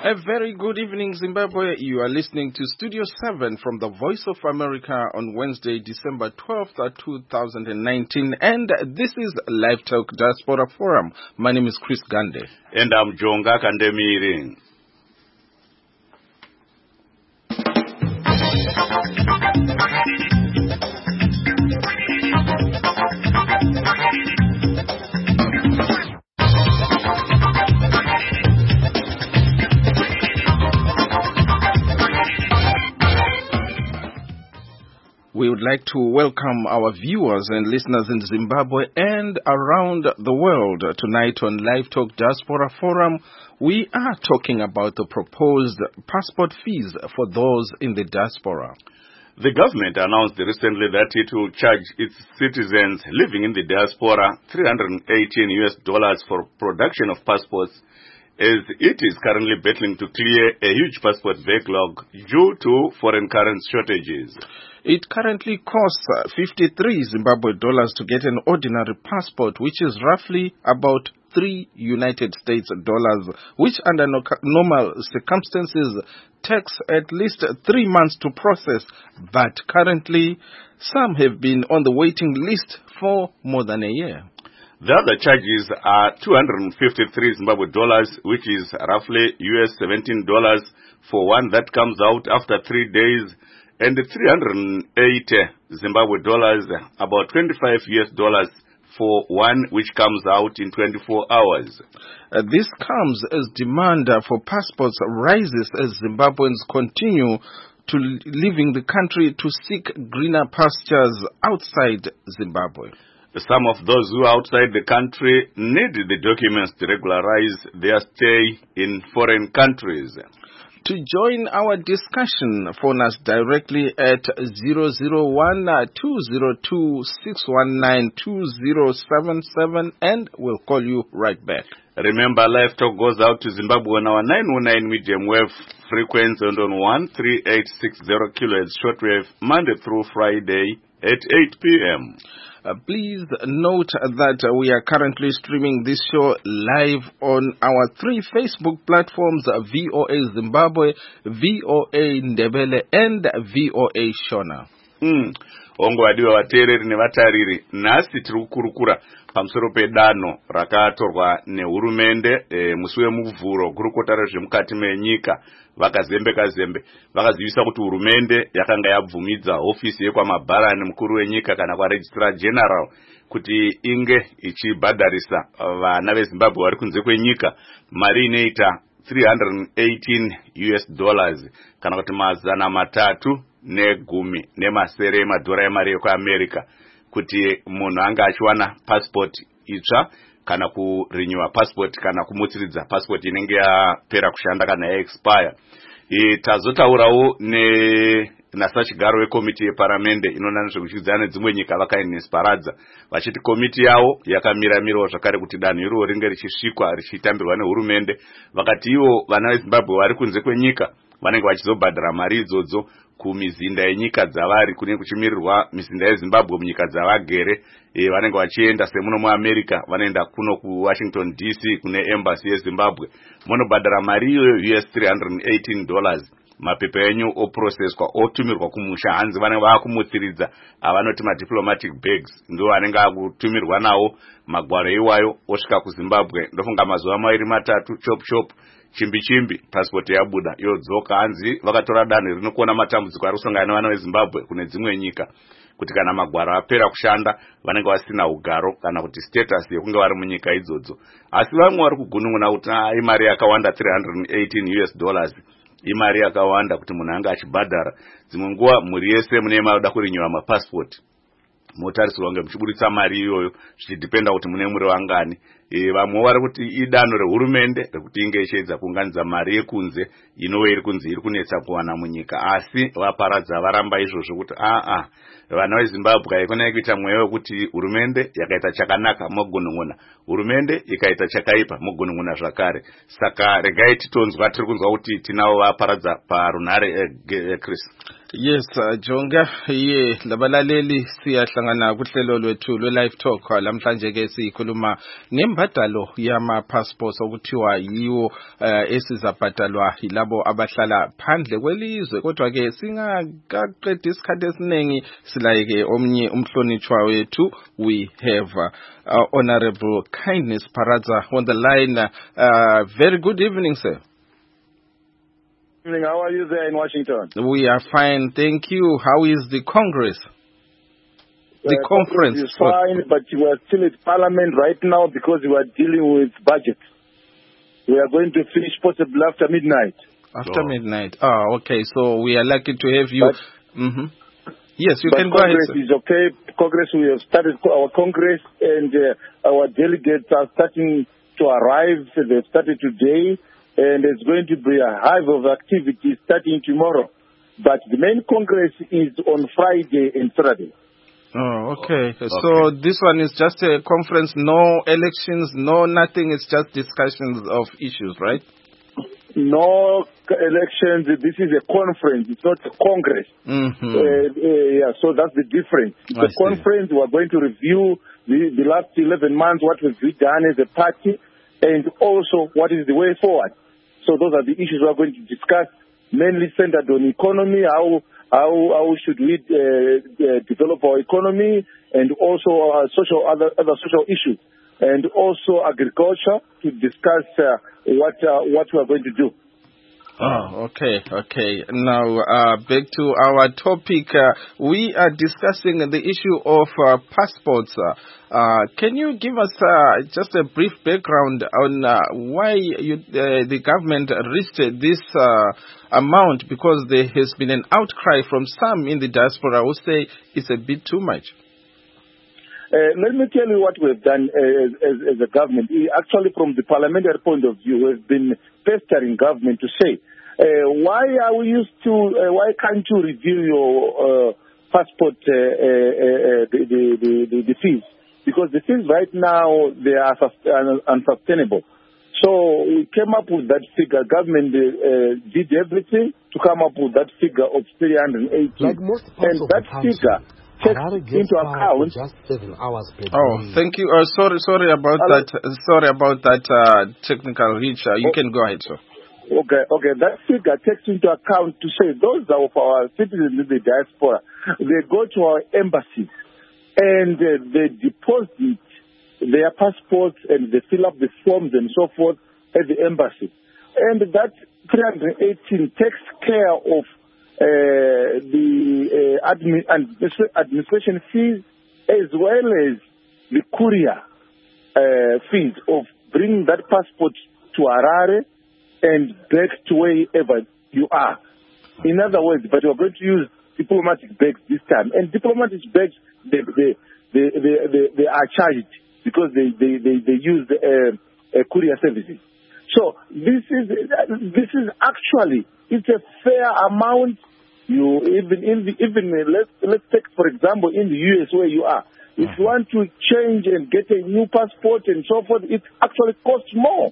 A very good evening, Zimbabwe. You are listening to Studio 7 from the Voice of America on Wednesday, December 12th, 2019. And this is Live Talk Diaspora Forum. My name is Chris Gande. And I'm Jonga Kandemiri. We would like to welcome our viewers and listeners in Zimbabwe and around the world. Tonight on Live Talk Diaspora Forum, we are talking about the proposed passport fees for those in the diaspora. The government announced recently that it will charge its citizens living in the diaspora $318 for production of passports, as it is currently battling to clear a huge passport backlog due to foreign currency shortages. It currently costs 53 Zimbabwe dollars to get an ordinary passport, which is roughly about $3 United States dollars, which under normal circumstances takes at least 3 months to process. But currently, some have been on the waiting list for more than a year. The other charges are 253 Zimbabwe dollars, which is roughly US $17 for one that comes out after 3 days, and 380 Zimbabwe dollars, about $25 for one which comes out in 24 hours. This comes as demand for passports rises as Zimbabweans continue to leaving the country to seek greener pastures outside Zimbabwe. Some of those who are outside the country need the documents to regularize their stay in foreign countries. To join our discussion, phone us directly at 001-202-619-2077 and we'll call you right back. Remember, Live Talk goes out to Zimbabwe on our 909 medium wave frequency and on 13860 kilohertz shortwave Monday through Friday at 8 p.m. Please note that we are currently streaming this show live on our 3 Facebook platforms, VOA Zimbabwe, VOA Ndebele, and VOA Shona. Ongwadiwa vateereri nevatariri, nhasi tiri kukurukura pamusoro pedano rakatorwa nehurumende musi wemuvhuro kurukota rezvemukati menyika vakazembe vakazivisa kuti hurumende yakanga yabvumidza hofisi yekwamabharani mukuru wenyika kana kwaregistrar general kuti inge ichibhadharisa vana vezimbabwe vari kunze kwenyika mari inoita $318 kana kuti $310 emadhora emari yekuamerica kuti munhu anga achiwana passport itsva kana kurenewa passport kana kumutsiridza passport inenge yapera kushanda kana yaexpire. Tazotaurawo nasachigaro wekomiti yeparamende inoona nezvekuchidzana nedzimwe nyika vakainesiparadza vachiti komiti yavo yakamira zvakare kuti danho iroro ringe richisvikwa richitambirwa nehurumende. Vakati ivo vana vezimbabwe vari kunze kwenyika vanenge vachizobhadhara mari idzodzo kumizinda yenyika dzavari kunenge kuchimirirwa mizinda yezimbabwe munyika dzavagere. Vanenge vachienda semuno muamerica vanoenda kuno kuwashington DC kune embassy yezimbabwe munobhadhara mari iyoyo US $318. Mapepa enyu oprocesswa otumirwa kumusha hanzi vanenge vakumutsiridza avanoti madiplomatic bags ndo vanenge akutumirwa nawo magwaro iwayo osvika kuzimbabwe. Ndofunga mazuva mairi matatu chop chimbi passport yabuda yodzoka. Hanzi vakatora danho rinokuona matambudziko ari kusangana nevana vezimbabwe kune dzimwe nyika kuti kana magwaro apera kushanda vanenge vasina ugaro kana kuti status yekunge vari munyika idzodzo. Asi vamwe vari kugunun'una kuti imari yakawanda $318 imari yakawanda kuti munhu anga achibhadhara. Dzimwe nguva mhuri yese mune mauda kurenewa mapassport motarisirwa kunge muchiburitsa mari iyoyo zvichidhipenda kuti mune muri vangani. Vamwe vari kuti idanho rehurumende rekuti inge ichiedza kuunganidza mari yekunze inove iri kunze iri kunetsa kuwana munyika, asi vaparadza varamba izvozvo kuti vana vezimbabwe haikona kuita mweya wekuti hurumende yakaita chakanaka mogunun'una, hurumende ikaita chakaipa mogunun'una zvakare. Saka regai titonzwa tiri kunzwa kuti tinavo vaparadza parunhare Chris. Yes, Jonga, labalaleli siyahlangana kuhlelo lwethu lwe-Live Talk lamhlanje ke sikhuluma ngembadalo yama-passports okuthiwa yiwo esizabhadalwa yilabo abahlala phandle kwelizwe. Kodwa ke singakaqedi isikhathi esiningi silaye ke omnye umhlonitshwa wethu. We have Honorable Kindness Paradza on the line. Very good evening, sir. How are you there in Washington? We are fine, thank you. How is the Congress? The conference is fine, but we are still at Parliament right now because we are dealing with budget. We are going to finish possibly after midnight. After midnight. Oh, okay. So we are lucky to have you. Yes, you can go ahead. Congress is okay. Congress, we have started our Congress, and our delegates are starting to arrive. They've started today. And it's going to be a hive of activity starting tomorrow. But the main Congress is on Friday and Saturday. Oh, okay. So this one is just a conference, no elections, no nothing. It's just discussions of issues, right? No elections. This is a conference. It's not a Congress. So that's the difference. It's a conference. We are going to review the last 11 months, what we've done as a party, and also what is the way forward. So those are the issues we are going to discuss, mainly centered on economy, how should we develop our economy, and also other social issues, and also agriculture to discuss what we are going to do. Oh, okay. Now, back to our topic. We are discussing the issue of passports. Can you give us just a brief background on why the government reached this amount? Because there has been an outcry from some in the diaspora who say it's a bit too much. Let me tell you what we've done as a government. Actually, from the parliamentary point of view, we've been pestering government to say, why can't you review your passport, the fees? Because the fees right now, they are unsustainable. So we came up with that figure. Government did everything to come up with that figure of 380. Like most and that figure takes into account. Just 7 hours per day. Oh, thank you. Sorry about that. Sorry about that technical glitch. You can go ahead, sir. Okay. That figure takes into account to say those of our citizens in the diaspora, they go to our embassies and they deposit their passports and they fill up the forms and so forth at the embassy. And that 318 takes care of the administration fees as well as the courier fees of bringing that passport to Harare and back to wherever you are. In other words, but we're going to use diplomatic bags this time. And diplomatic bags, they are charged because they use courier services. So this is actually, it's a fair amount. You let's take for example in the US where you are. If you want to change and get a new passport and so forth, it actually costs more.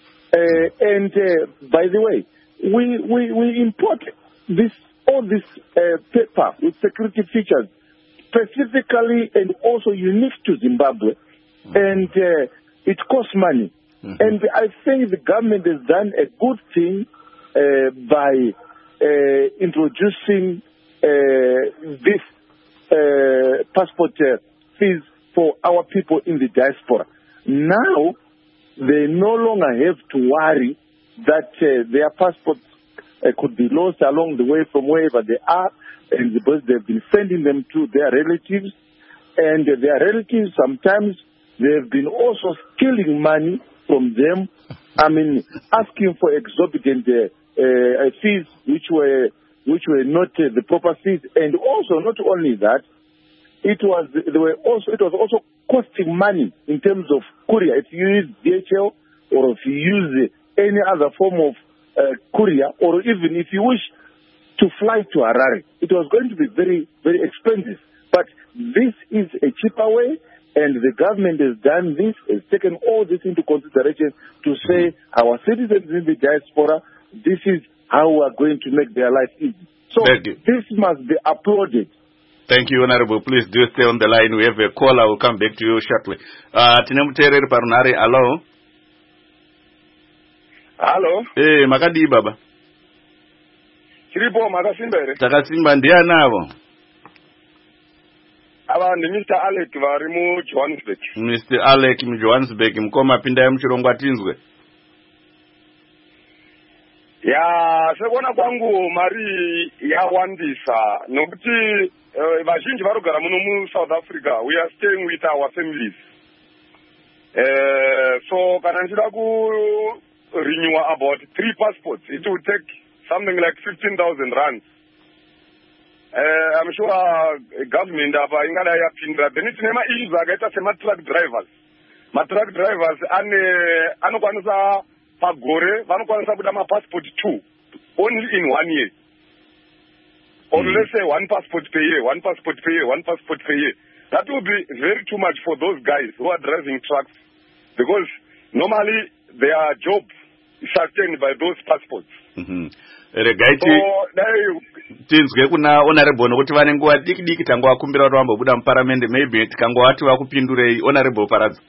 By the way, we import all this paper with security features specifically and also unique to Zimbabwe, and it costs money. And I think the government has done a good thing by introducing this passport fees for our people in the diaspora. Now, they no longer have to worry that their passports could be lost along the way from wherever they are, and because they've been sending them to their relatives, and their relatives sometimes they've been also stealing money from them. I mean, asking for exorbitant fees which were not the proper fees, and also not only that, it was also costing money in terms of courier. If you use DHL or if you use any other form of courier, or even if you wish to fly to Harare, it was going to be very, very expensive. But this is a cheaper way, and the government has done this, has taken all this into consideration to say our citizens in the diaspora, this is how we are going to make their life easy. So this must be applauded. Thank you, Honorable. Please do stay on the line. We have a caller. We'll come back to you shortly. Tinemutereri parunare. Hello. Hello. Hey, makadi baba. Chiripo makasimbere. Takasimba ndianavo. Ava ndi Mr. Alec vari mu Johannesburg. Mr. Alec mu Johannesburg mukoma pinda yemuchirongwa tinzwe. Ya, sekuona kwangu mari yawandisa nokuti vazhinji varogara muno mu South Africa. We are staying with our families. So kana ndichida ku renew about 3 passports, it will take something like 15,000 rands. I'm sure government apa ingada yapindira. Then it's nema issues akaita sema truck drivers. Ma truck drivers anokwanisa pagore vanokwanisa kuda ma passport 2 only in 1 year. Or let's say 1 passport per year, 1 passport per year, 1 passport per year. That will be very too much for those guys who are driving trucks, because normally their job is sustained by those passports. Regaiti tinzwe kuna honorable nokuti vane nguva diki tangu vakumbira kuti vambobuda muparamende, maybe tikangowati vakupindurei. Honorable Paradza.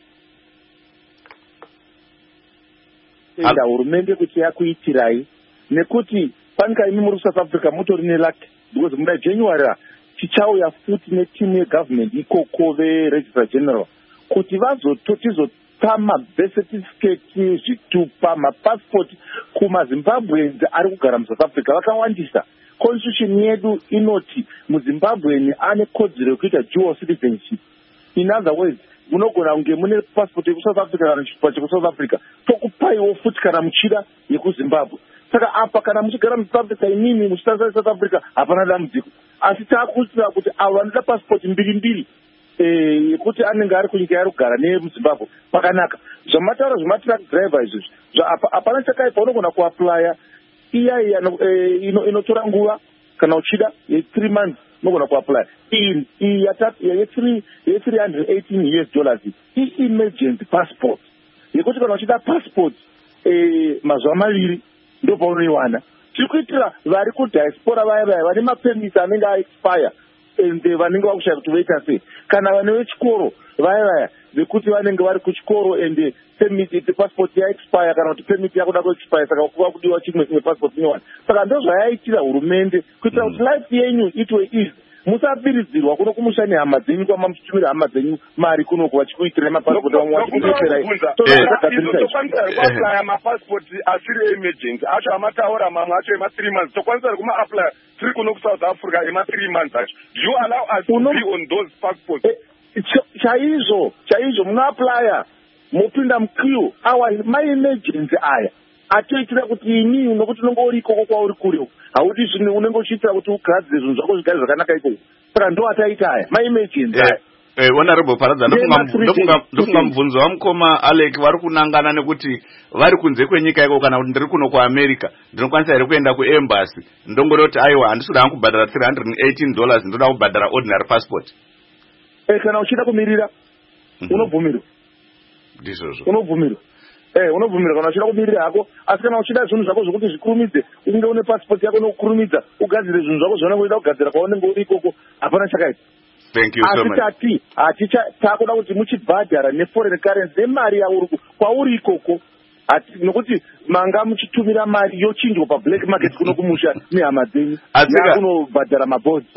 Enda hurumende kuti yakuitirai nekuti panika imi muri South Africa mutori nelaki, because muda January tichauya futi netimu yegovernment ikoko veregistrar general kuti vazototizopa mabirth certificate, zvitupa, mapassport kumaZimbabweans ari kugara muSouth Africa vakawandisa. Constitution yedu inoti muZimbabwean ane kodzero yekuita dual citizenship. In other words, munogona kunge mune passport yekuSouth Africa kana chipa chekuSouth Africa tokupaiwo futi kana muchida yekuZimbabwe. Saka apa kana muchigara muSouth Africa imimi muchitarisa South Africa hapana dambudziko, asi takuitira kuti avo vanoda passport mbiri yekuti anenge ari kunyika yari kugara nemuZimbabwe pakanaka. Zvamataura zvematruck driver izvozvi hapana chakaipa, unogona kuaplya iya inotora nguva kana uchida ye3 months unogona kuaplya. Iyi $318 i-emergency passport yekuti kana uchida passport mazuva maviri ndo paunoiwana. Tiri kuitira vari kudiaspora vaya vane mapemisi anenge aexpire ende vanenge vakushaya kuti voita sei, kana vane vechikoro vaya vekuti vanenge vari kuchikoro ende permit passport yaexpire kana kuti permit yakuda kuexpire, saka kuva kudiwa chimwe passport inyowani. Saka ndo zvayaitira hurumende kuitira kuti life yenyu itwe easy. Musabiridzirwa kuno kumusha nehama dzenyu kwama muchitumira hama dzenyu mari kunoku vachikuitira mapassport amwe vachikuiterai. Tokwanisa mapassport asiri emergency acho amataura mamwe acho ema3 months tokwanisa kuma-apply tiri kuno kuSouth Africa ema3 months acho. Do you allow us to be on those passports? Chaizvo munoaplya mopinda mukiu awa ma-emergency aya atoitira kuti inini nokuti unenge uri ikoko kwauri kure haudi zvimwe unenge uchiitira kuti ugadzire zvinhu zvako zvigare zvakanaka ikoko. Saka ndo ataita aya ma-emergency aya. Honorable Paradza, ndofunga mubvunzo wamukoma Alec vari kunangana nekuti vari kunze kwenyika iko kana kuti ndiri kuno kuAmerica ndinokwanisa here kuenda kuembassy ndongoroti aiwa handisudi hangu kubhadhara $318 ndoda kubhadhara ordinary passport. Kana uchida kumirira unobvumirwa. Ndizvozvo unobvumirwa. Unobvumirwa kana uchida kumirira hako, asi kana uchida zvinhu zvako zvokuti zvikurumidze unge une passport yako nokukurumidza ugadzire zvinhu zvako zvaunenge uchida kugadzira kwaunenge uri ikoko hapana chakaita. Thank you so much. Asi takuda kuti muchibhadhara neforeign currency nemari yauri kwauri ikoko, nokuti manga muchitumira mari yochinjwa pablack market kuno kumusha nehama dzenyu yakunobhadhara mabhodzi.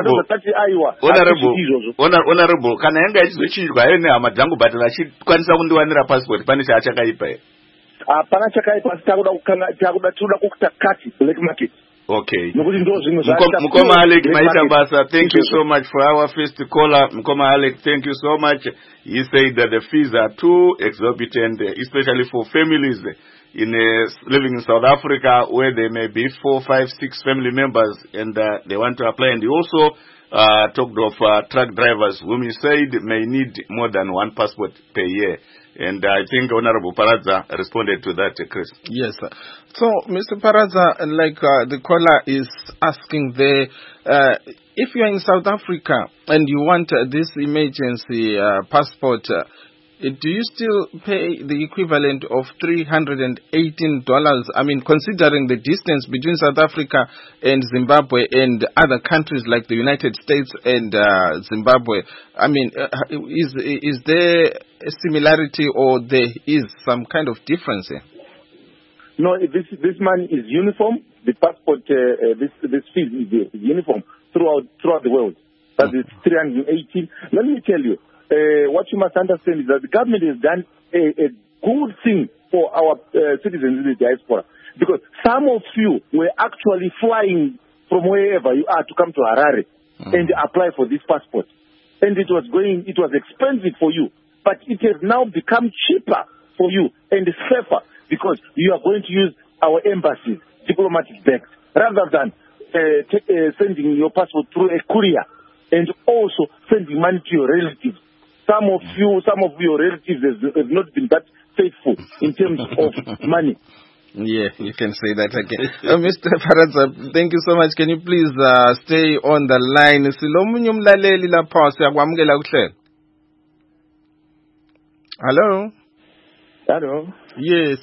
Honorable, kana yanga ichizochinjwa hayo nehama dzangu bhadhara achikwanisa kundiwanira passport pane chaachakaipa here? Hapana chakaipa, asi takuda kukuta kati black market. Okay. Mukoma Alec Maitambasa, thank you so much for our first caller. Mukoma Alec, thank you so much. He said that the fees are too exorbitant, especially for families living in South Africa where there may be 4, 5, 6 family members and they want to apply. And he also talked of truck drivers whom he said may need more than 1 passport per year. And I think Honorable Paradza responded to that, Chris. Yes, sir. So, Mr. Paradza, like the caller is asking there, if you are in South Africa and you want this emergency passport, Do you still pay the equivalent of $318? I mean, considering the distance between South Africa and Zimbabwe and other countries like the United States and Zimbabwe, I mean, is there a similarity or there is some kind of difference here? No, this money is uniform. The passport, this fee is uniform throughout the world. That is 318. Let me tell you. What you must understand is that the government has done a good thing for our citizens in the diaspora, because some of you were actually flying from wherever you are to come to Harare and apply for this passport, and it was expensive for you, but it has now become cheaper for you and safer, because you are going to use our embassies, diplomatic bags, rather than sending your passport through a courier and also sending money to your relatives. Some of your relatives have not been that faithful in terms of money. Yeah, you can say that again. Mr. Paradza, thank you so much. Can you please stay on the line? Hello? Hello? Yes,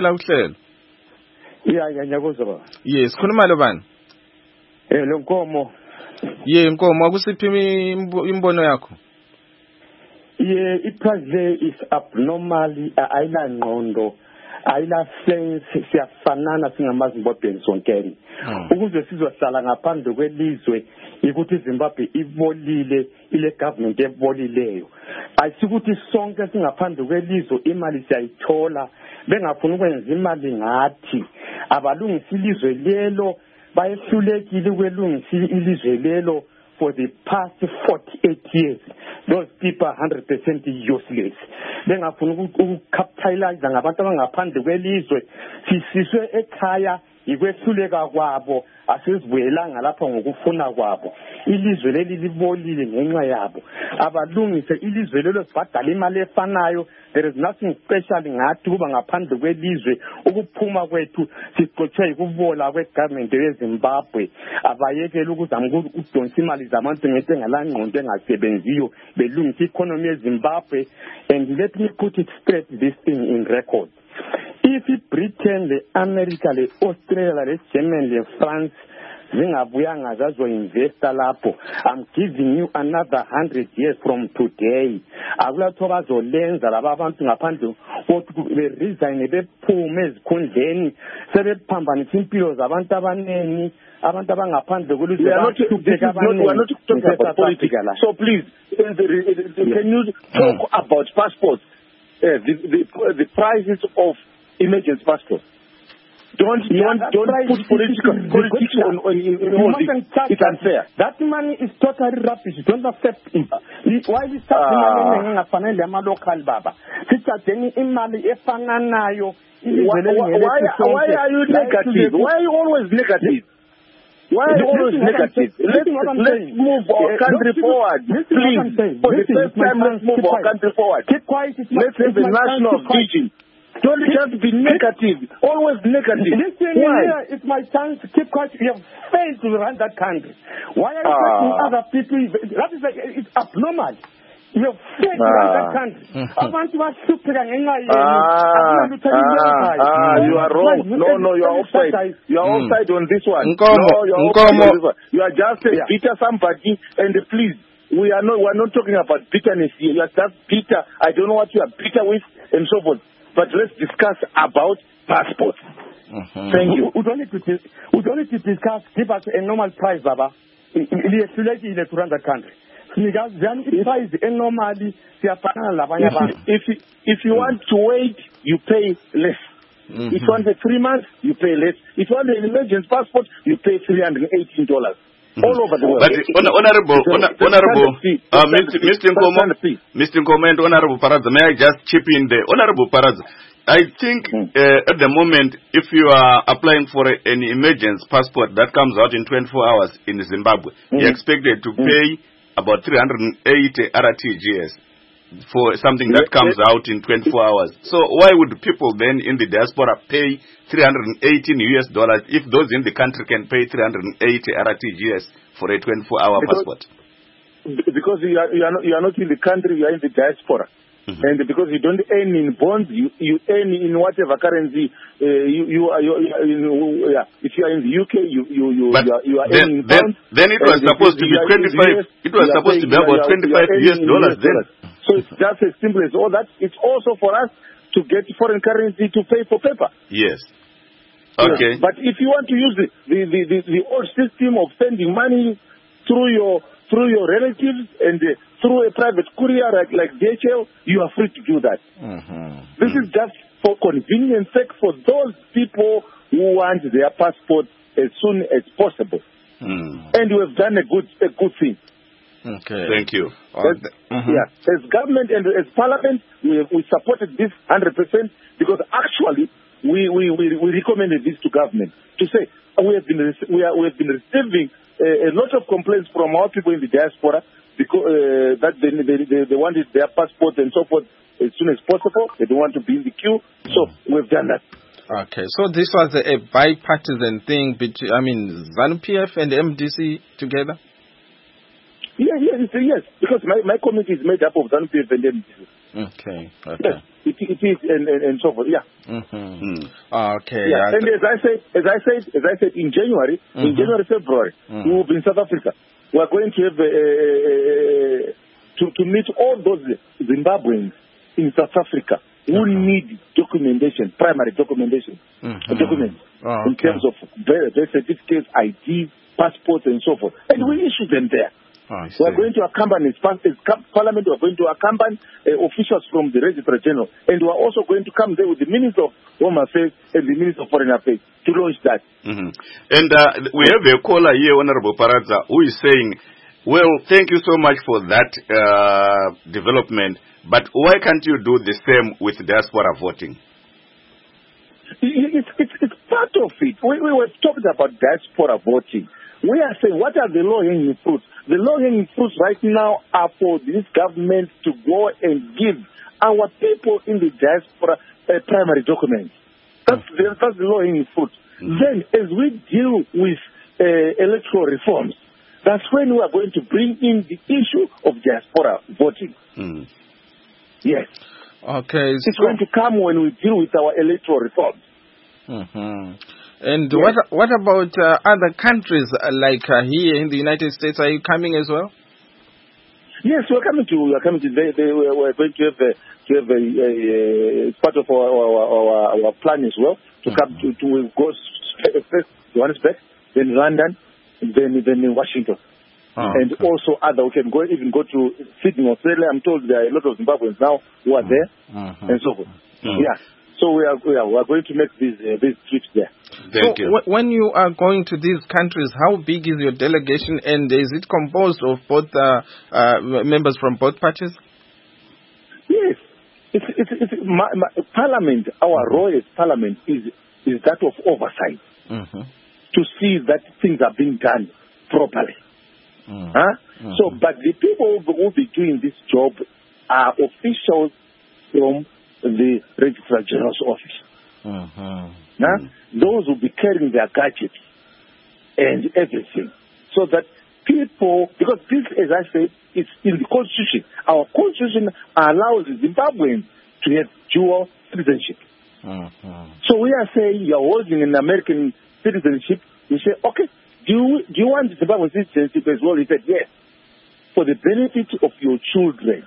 yes, khuluma lo bani? Lo Nkomo. Nkomo, akusiphi imbono yakho? Iprice is abnormally ayilangqondo, ayila sense, siyafanana singamazimbabweni sonkeni. Ukuze sizohlala ngaphandle kwelizwe ukuthi iZimbabwe ibolile, ile government ebolileyo. Ayisukuthi sonke singaphandle kwelizwe imali siyayithola, bengafuna ukwenza imali ngathi. Abalungisa ilizwe lelo, bayehlulekile ukwelungisa ilizwe lelo. For the past 48 years, those people are 100% useless. Bengafuna ukukapitalize ngabantu abangaphandle kwelizwe, sisiswe ekhaya ikwehluleka kwabo, asizibuyelanga lapha ngokufuna kwabo. Ilizwe leli libolile ngenxa yabo. Abalungise ilizwe lelo sibhadala imali efanayo. There is nothing special ngathi kuba ngaphandle kwelizwe. Ukuphuma kwethu siqothwe ikubola kwegovernment yeZimbabwe. Abayekele ukuzama ukudonsa imali zabantu ngesengalangqondo engasebenziyo belungisa economy yeZimbabwe. And let me put it straight, this thing in record. If Britain, the America, the Australia, the Germany, the France, zingabuyanga zazoinvesta lapho, I'm giving you another 100 years from today. Akulatho bazolenza laba abantu ngaphandle ukuthi beresign bephume ezikhundleni sebephambanisa impilo zabantu abanengi, abantu abangaphandle kwelizwe. We are not talking about politics. So please, can you talk about passports? The prices of emergency passports. Don't put politics on all this. It's unfair. That money is totally rubbish. Don't accept it. Why is that money ngafanele ama-local baba? Sithatheni imali efananayo. Why are you negative? Why are you always negative? Why are you always negative? Let's move our country forward. Please, for the first time, let's move our country forward. Keep quiet. Let's have a national vision. Don't just be negative. Always negative. Listen, why? It's my chance to keep quiet. You have failed to run that country. Why are you letting other people? That is it's abnormal. You have failed to run that country. I want to ask you, you are wrong. No, you are offside. You are offside on this one. No, you are offside on this one. You are just a bitter somebody, and please. We are not talking about bitterness here. You are just bitter. I don't know what you are bitter with, and so forth. But let's discuss about passport. Thank you. We don't need to discuss. Give us a normal price, Baba. To run the country. If you want to wait, you pay less. If you want the 3 months, you pay less. If you want an emergency passport, you pay $318. All over the world. But Mr. Nkomo and Honorable Paradza, may I just chip in there? Honorable Paradza, I think at the moment, if you are applying for an emergency passport that comes out in 24 hours in Zimbabwe, you're expected to pay about 380 RTGS for something that comes out in 24 hours. So why would people then in the diaspora pay $318 if those in the country can pay 380 RTGS for a 24-hour passport? Because you are not in the country, you are in the diaspora. And because you don't earn in bonds, you earn in whatever currency if you are in the UK, you are earning in pounds. Then it was supposed to be 25. It was supposed to be about $25 then. So it's just as simple as all that. It's also for us to get foreign currency to pay for paper. Yes. Okay. But if you want to use the old system of sending money through your relatives and through a private courier like DHL, you are free to do that. This is just for convenience sake for those people who want their passport as soon as possible. And we have done a good thing. Okay. Thank you. As government and as parliament, we supported this 100% because actually we recommended this to government to say we have been receiving a lot of complaints from our people in the diaspora because that they wanted their passport and so forth as soon as possible. They don't want to be in the queue, so we've done that. Okay, so this was a bipartisan thing between, ZANU-PF and MDC together? Yes, because my committee is made up of ZANU-PF and MDC. Okay. Yes, it is and so forth. Yeah. Okay. Yeah. And as I said in January, February, we will be in South Africa. We are going to have to meet all those Zimbabweans in South Africa who need documentation, primary documentation, documents in terms of birth certificates, ID, passports, and so forth, and we issue them there. We are going to accompany, as Parliament, we are going to accompany officials from the Registrar General, and we are also going to come there with the Minister of Home Affairs and the Minister of Foreign Affairs to launch that. And we have a caller here, Honorable Paradza, who is saying, well, thank you so much for that development, but why can't you do the same with diaspora voting? It's part of it. We were talking about diaspora voting. We are saying, what are the low-hanging fruits? The low-hanging fruits right now are for this government to go and give our people in the diaspora primary documents. That's the low-hanging fruit. Then, as we deal with electoral reforms, that's when we are going to bring in the issue of diaspora voting. Yes. Okay. It's going to come when we deal with our electoral reforms. And what about other countries like here in the United States? Are you coming as well? Yes, we're coming to. We're going to have it's part of our plan as well to come to go first Johannesburg, then London, then Washington, and also other. We can even go to Sydney, Australia. I'm told there are a lot of Zimbabweans now who are there, and so forth. Yeah. So we are going to make these trips there. Thank you. When you are going to these countries, how big is your delegation, and is it composed of both members from both parties? Yes, it's Parliament. Our role as Parliament is that of oversight to see that things are being done properly. So, but the people who will be doing this job are officials from the Registrar General's office. Those will be carrying their gadgets and everything. So that people, because this, as I said, it's in the Constitution. Our Constitution allows Zimbabweans to have dual citizenship. So we are saying you're holding an American citizenship. We say, okay, do you want Zimbabwean citizenship as well? He said, yes, for the benefit of your children.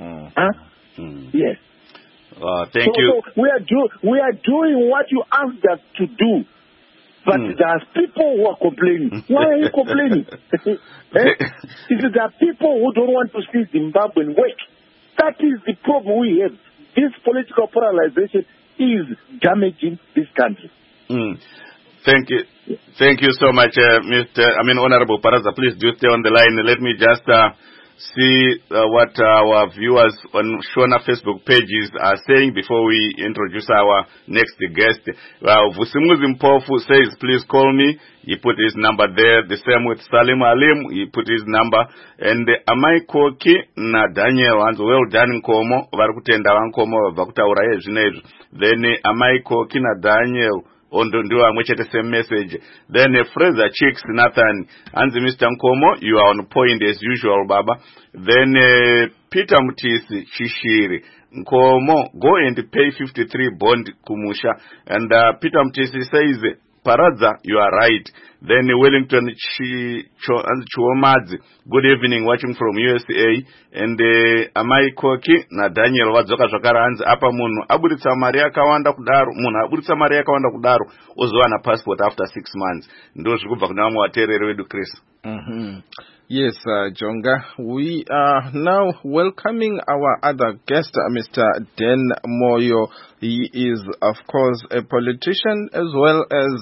Yes. Thank you. So we are doing what you asked us to do. But there are people who are complaining. Why are you complaining? There are people who don't want to see Zimbabwean work. That is the problem we have. This political polarization is damaging this country. Thank you. Thank you so much, Honorable Paradza. Please do stay on the line. Let me just see what our viewers on Shona Facebook pages are saying before we introduce our next guest. Vusimuzi Mpofu says, please call me. He put his number there. The same with Salim Alim. He put his number. And Amai Koki na Daniel Wanzo, well done Nkomo, Varukutenda Wankomo, Vakutaura Zhinezu. Then Amai Koki na Daniel ondo ndiwo amwe chete same message. Then Fraser Chicks Nathan anzi Mr. Nkomo, you are on point as usual baba. Then Peter Mutisi Shishiri Nkomo, go and pay 53 bond kumusha. And Peter Mutisi says Paradza, you are right. Then Wellington Chuomadzi, good evening, watching from USA. And Amai Koki na Daniel Wadzoka Shakaranz Apa Munu Aburitsa Maria Kawanda Kudaru Muna Aburitsa Maria Kawanda Kudaru Ozwana passport after 6 months. Ndosh Gubaknamu Atere Redu Chris. Yes, Jonga. We are now welcoming our other guest, Mr. Dan Moyo. He is, of course, a politician as well as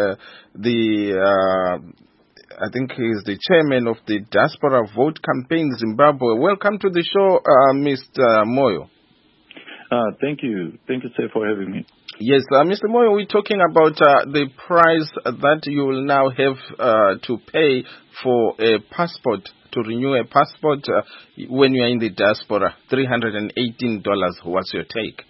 I think he is the chairman of the Diaspora Vote Campaign Zimbabwe. Welcome to the show, Mr. Moyo. Thank you. Thank you, sir, for having me. Yes, Mr. Moyo, we're talking about the price that you will now have to pay for a passport, to renew a passport when you are in the diaspora, $318. What's your take?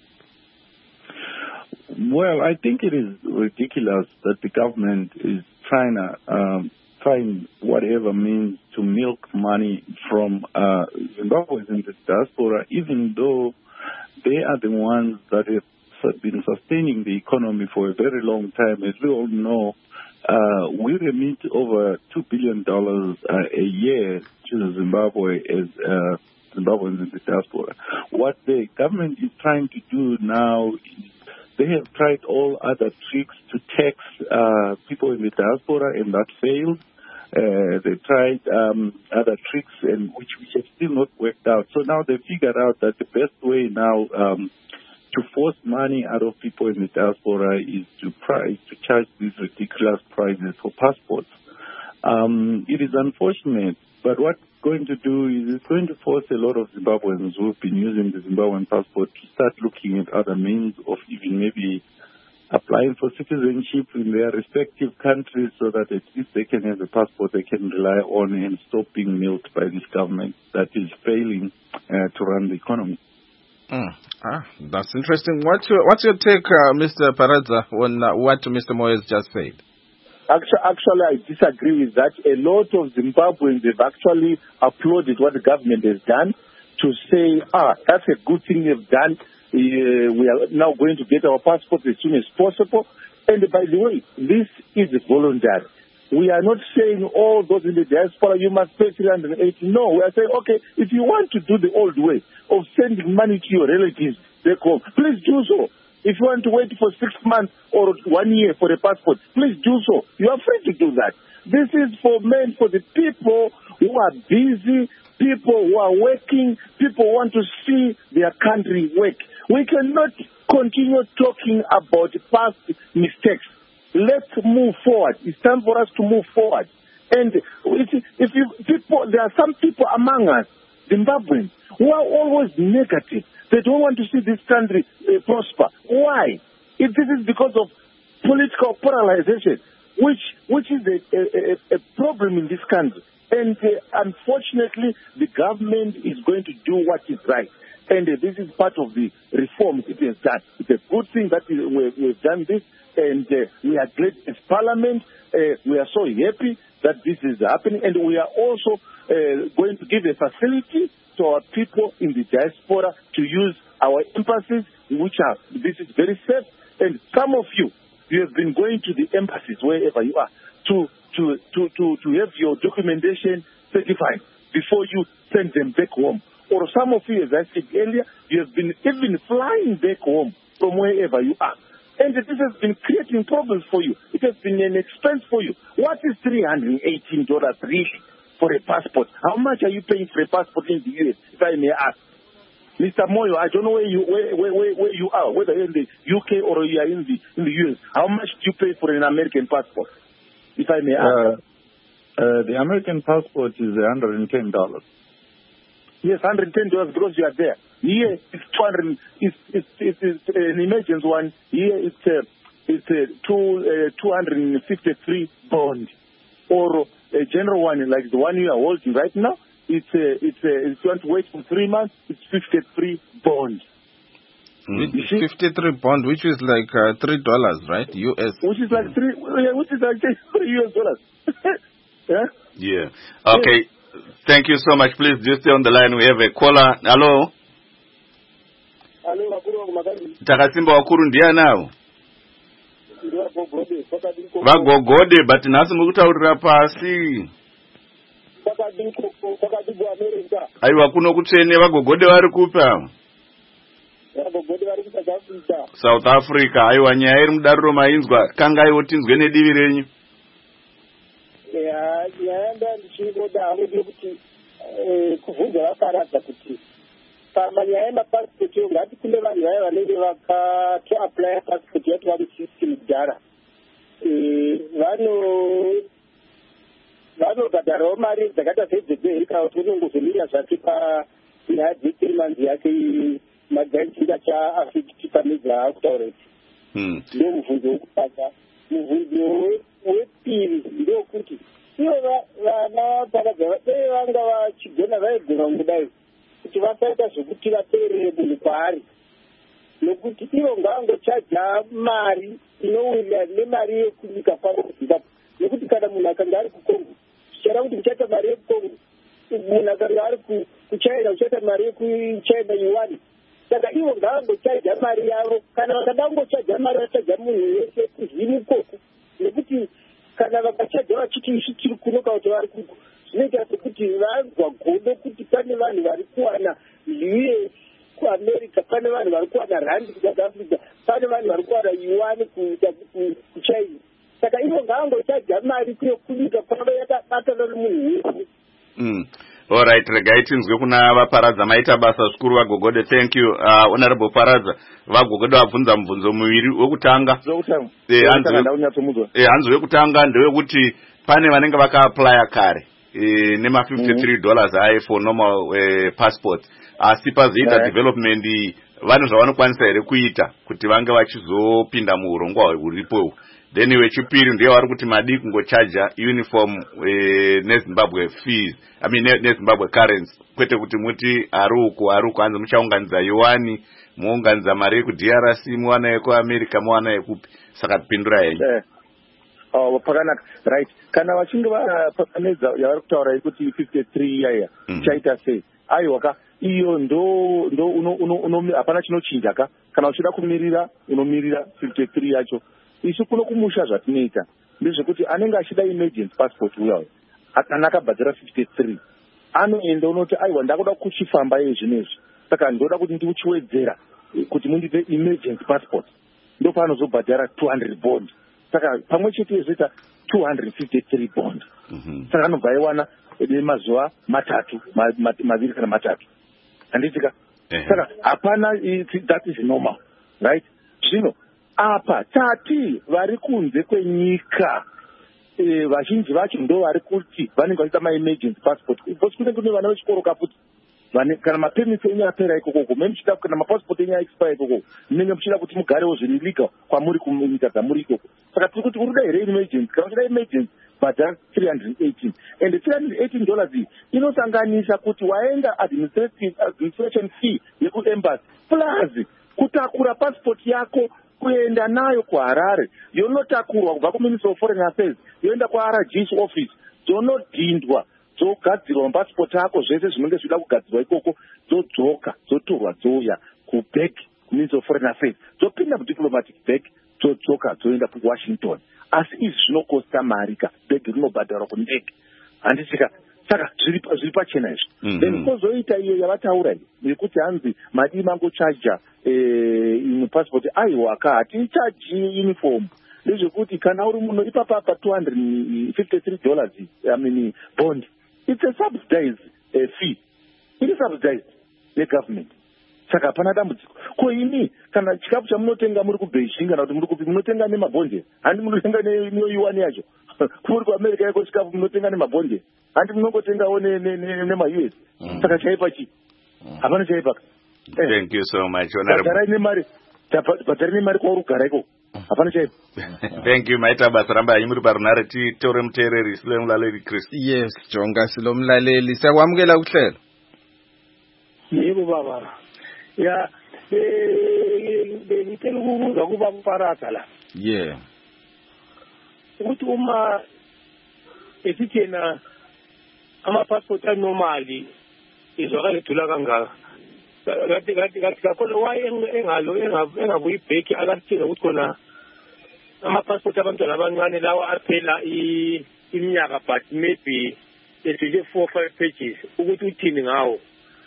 Well, I think it is ridiculous that the government is trying to find whatever means to milk money from Zimbabweans in the diaspora, even though they are the ones that have been sustaining the economy for a very long time. As we all know, we remit over $2 billion a year to Zimbabwe as Zimbabweans in the diaspora. What the government is trying to do now is they have tried all other tricks to tax people in the diaspora, and that failed. They tried other tricks, and which have still not worked out. So now they figured out that the best way now to force money out of people in the diaspora is to charge these ridiculous prices for passports. It is unfortunate, but what's going to do is it's going to force a lot of Zimbabweans who have been using the Zimbabwean passport to start looking at other means of even maybe applying for citizenship in their respective countries so that at least they can have a passport they can rely on and stop being milked by this government that is failing to run the economy. That's interesting. What's your take, Mr. Paradza, on what Mr. Moyes just said? Actually, I disagree with that. A lot of Zimbabweans have actually applauded what the government has done to say, that's a good thing they've done. We are now going to get our passports as soon as possible. And by the way, this is voluntary. We are not saying all those in the diaspora, you must pay $380. No, we are saying, okay, if you want to do the old way of sending money to your relatives back home, please do so. If you want to wait for 6 months or 1 year for a passport, please do so. You are free to do that. This is meant for the people who are busy, people who are working, people who want to see their country work. We cannot continue talking about past mistakes. Let's move forward. It's time for us to move forward. And there are some people among us, Zimbabweans, who are always negative. They don't want to see this country prosper. Why? This is because of political polarization, which is a problem in this country. And unfortunately, the government is going to do what is right. And this is part of the reforms it has done. It's a good thing that we've done this, and we are glad as Parliament. We are so happy that this is happening, and we are also going to give a facility to our people in the diaspora to use our embassies, this is very safe. And some of you have been going to the embassies wherever you are to have your documentation certified before you send them back home. Or some of you, as I said earlier, you have been even flying back home from wherever you are. And this has been creating problems for you. It has been an expense for you. What is $318 really for a passport? How much are you paying for a passport in the US, if I may ask? Mr. Moyo, I don't know where you are, whether you're in the UK or you are in the US. How much do you pay for an American passport, if I may ask? The American passport is $110. Yes, $110 because you are there. Here it's 200. It's an emergency one. Here it's 253 bond, or a general one like the one you are holding right now. If you want to wait for 3 months, it's 53 bond. 53 bond, which is like $3, right? US. Which is like $3 US. Yeah. Yeah. Okay. Yes. Thank you so much. Please just stay on the line. We have a caller. Hello. Takasimba wakuru ndiya nawo. Vagogode but nasi mukutaurira pasi. Aiwa kuno kutsvene vagogode vari kupa. South Africa. Aiwa nyaya iri mudariro mainzwa. Kangaiwo tinzwe nedivi renyu. Nyaya ndandichingoda hamudi kuti kuvhunza vaparadza kuti pamanyaya yemapasipoti ngati kune vanhu vaya vanenge vakatoaplya pasipoti yati vari system kudhara vanobhadharawo mari dzakaita sedzekuherika kuti unongozomirira zvake panyaya dze3 months yake magainching achaafekti pamedzi aakutaura kuti ndo mubvunzo wokutanga. Mubvunzo wepiri ndewokuti ivo vana vaparadza dei vanga vachigona vaigona kudai kuti vasaita zvokuti vateerere munhu kwaari, nokuti ivo ngavangochaja mari inowirira nemari yekunyika pavo kuzimbabwe, nekuti kana munhu akanga ari kukongo zvichada kuti uchaita mari yekukongo, munhu akanga ari kuchina uchaita mari yekuchina yuwani. Saka ivo ngavangochaja mari yavo, kana vakada kungochaja mari vachaja munhu wese kuzimukoko, nekuti kana vakachaja vachiti isu tiri kuno kana kuti vari kuko zvinoita sekuti vanzwa godo kuti pane vanhu vari kuwana US kuamerica, pane vanhu vari kuwana randi kuSouth Africa, pane vanhu vari kuwana yuwani kuchina. Saka ivo ngavangochaja mari kuyokunyika pano yakabatana nemunhu wese. Alright, regai tinzwe kuna vaparadza maita basa zvikuru vagogode. Thank you. Honorable Paradza, vagogode vabvunza mubvunzo muviri. Wekutanga hanzi wekutanga ndewekuti pane vanenge vakaaplya kare nema$53 aye for normal passport, asi pazoita development vane zvavanokwanisa here kuita kuti vange vachizopinda muurongwa huripo. Then wechipiri ndiye vari kuti madi kungochaja uniform neZimbabwe fees, I mean neZimbabwe currency, kwete kuti muti aruku hanzi muchaunganidza yuwani, muunganidza mari yekuDRC, muwana yekuAmerica, muwana yekupi. Saka tipindura henyu. Pakanaka, right. Kana vachinge vapanedza yavari kutaura yekuti 53 yaya chaita sei, aiwa iyo ndo hapana chinochinja ka. Kana uchida kumirira unomirira 53 yacho. Isu kuno kumusha zvatinoita ndezvekuti anenge achida emergency passport uya kana akabhadhira 53 anoenda unoti aiwa ndakuda kuchifamba zvinezvi, saka ndoda kuti ndiuchiwedzera kuti mundipe emergency passport, ndo paanozobhadhara 200 bond, saka pamwe chete yozoita 253 bond. Saka anobva aiwana mazuva maviri kana matatu, handitika. Saka hapana, that is normal, right? Zvino apa tati vari kunze kwenyika vazhinji vacho ndo vari kuti vanenge vachiita maemergency passport, because kune vana vechikoro kaputi kana mapemiti enyu apera ikoko, mene muchida kana mapassport enyu aexpire ikoko, munenge muchida kuti mugarewo zviri legal kwamuri kunyika dzamuri ikoko. Saka tiri kuti urida here emergency, kana uchida emergency bhadhara $318, and $318 iyi inosanganisa kuti waenda administration fee yekuembassy plus kutakura passport yako kuenda nayo kuHarare, yonotakurwa kubva kuMinister of Foreign Affairs yoenda kuRG's office, dzonodhindwa, dzogadzirwa mapassport ako, zvese zvinenge zvida kugadzirwa ikoko, dzodzoka, dzotorwa dzouya kubag kuMinister of Foreign Affairs, dzopinda mudiplomatic bag, dzodzoka dzoenda kuWashington. Asi izvi zvinokosta mari ka, bag rinobhadharwa kundege, handisika. Saka zviri pachena izvi. Then kozoita iyo yavataura yekuti hanzi madi mangochaja passport, aiwa hatichaji uniform. Ndezvekuti kana uri muno ipapa $253, I mean bond, it's a subsidized fee. It is subsidized negovernment. Saka hapana dambudziko. Ko ini kana chikafu chamunotenga muri kuBeijing kana kuti muri kupi munotenga nemabonde, handi munotenga neyuwani yacho. Kuri kuAmerica yako chikafu munotenga nemabonde, handi munongotengawo nema-US. Saka chaipa chi? Hapana chaipa. Thank you so much, Honorable. Bhadhara nemari kwauri kugara ikoko, hapana chaipa. Thank you, maita basa ramba henyu muri parunare titore muteereri silo mlaleli Chris. Yes, Jonga silo mlaleli. Siyakwamukela kuhlelo. Yebo baba. Ya ngicela ukubuza kuba Mparatha la. Yeah. Ukuthi uma esithi yena ama-passport anormali izwakale dula kangaka. Kathi kakhulu why engabuyi ibheki akathinga ukuthi khona ama-passport abantwana abancane lawa aphela iminyaka but maybe efike 4-5 pages ukuthi uthini ngawo.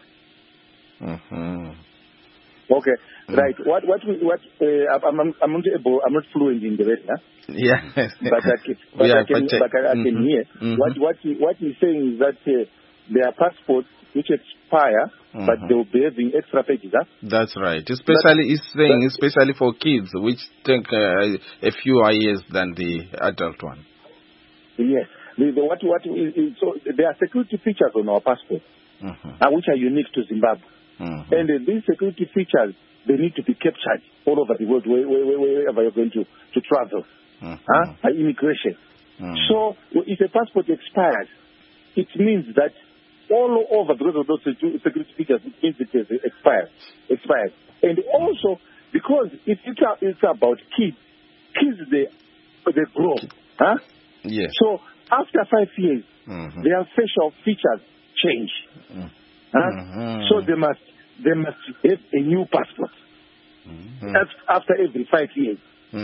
Okay, right. What I'm not fluent in the red, huh? Yeah. but I can hear. What he's saying is that there are passports which expire, but they will be having extra pages, huh? That's right. Especially for kids, which take a fewer years than the adult one. Yes. So there are security features on our passport, which are unique to Zimbabwe. And these security features, they need to be captured all over the world, wherever you're going to travel, by immigration. So if a passport expires, it means that all over, because of those security features, it means it has expired. And also, because it's about kids they grow. Huh? Yes. So after 5 years, their facial features change. So they must have a new passport after every 5 years.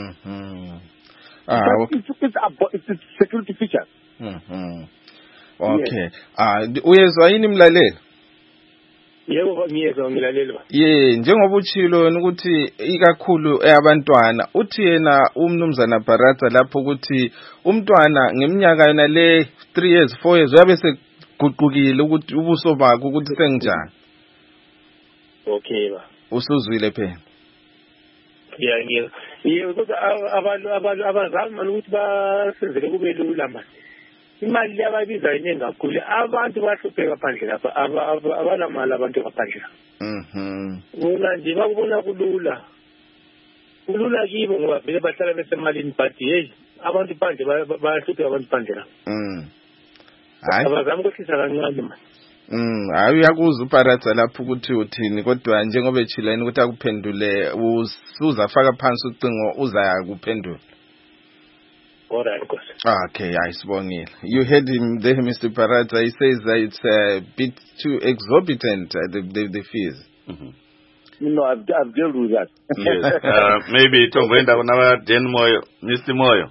It's security features. Okay. Uyezwa yini mlaleli? Yebo ngiyezwa ngilalela. Njengoba uchilo ukuthi ikakhulu eyabantwana uthi yena umnumzana Mparatha lapho ukuthi umntwana ngeminyaka yona le 3 years 4 years uyabe seguqukile ukuthi ubuso bakhe ukuthi sengjani. Okay ba. Usuzwile phela. Yeah, kodwa abantu abazama ukuthi basenzele kube lula manje. Imali yababiza iningi kakhulu. Abantu bahlupheka phandle lapha abanamali abantu ngaphandle. Bona nje bakubona kulula. Kulula kibo ngoba vele bahlala besemalini but hey abantu phandle bahlupheka abantu phandle lapha. Abazama ukwehlisa kancane manje. Hayi uyakuzwa uParatha lapho ukuthi uthini kodwa njengoba echileni ukuthi akuphendule uzafaka phansi ucingo uzakuphendula. Alright, of course. Okay, ayisibongile. You heard him there, Mr. Mparatha. He says that it's a bit too exorbitant, the fees. No, I've dealt with that. Yes. Maybe Tongwenda kunaba Den Moyo, Mr. Moyo.